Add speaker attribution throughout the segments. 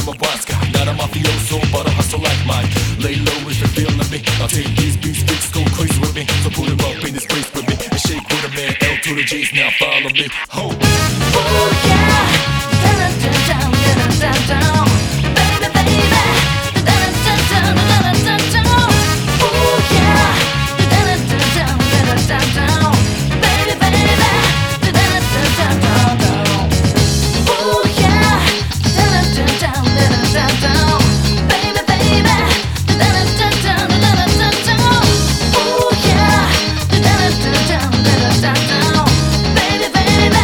Speaker 1: am a wise guy, not a mafioso, but a hustle like mine. Lay low if you're feeling me. I'll take these beats, go crazy with me. So put it up in this place with me and shake with a man. L to the G's, now follow me. Ho!
Speaker 2: Oh yeah, down, down, down, down, down, baby, baby, down, down, down, down, down, down. Oh yeah, down, down, down, down, down, baby, baby, down, down, down, down, down. Oh yeah, down, down, down, down, down, baby, baby, down, down, down, down, down, down. Oh yeah, down, down, down, down, down, baby, baby.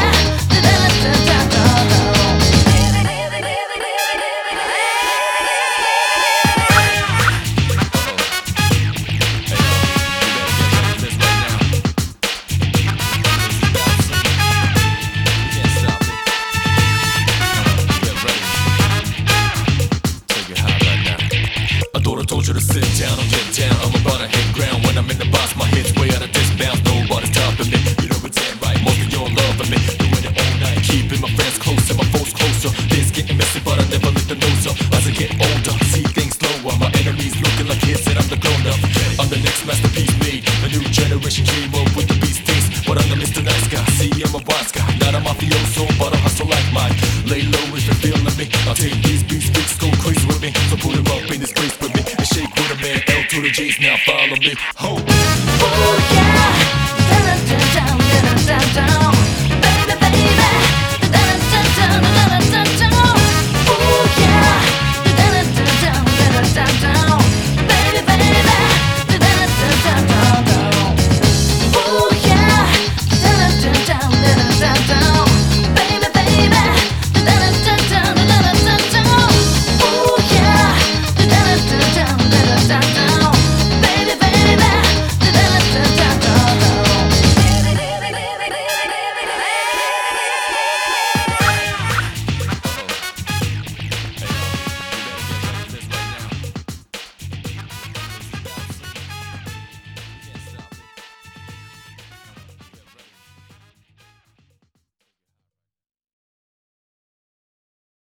Speaker 1: Told you to sit down or get down. I'm about to hit ground when I'm in the box. My head's way out of this bounds. Nobody's stopping me. You know it's dead right. Most of you are loving me. Doing it all night. Keeping my friends close and my foes closer. Things getting messy, but I never let the nose up. As I get older, see things slower. My enemies looking like kids, and I'm the grown up. I'm the next masterpiece made. A new generation came up with the beast things. But I'm the Mr. Nice Guy. See, I'm a wise guy, not a mafioso, but a hustle like mine. Lay low if you're feeling me. I'll take these beats, go crazy with me. So put it up in this place with me. Shake with a man, L to the G's, now follow me. Ho!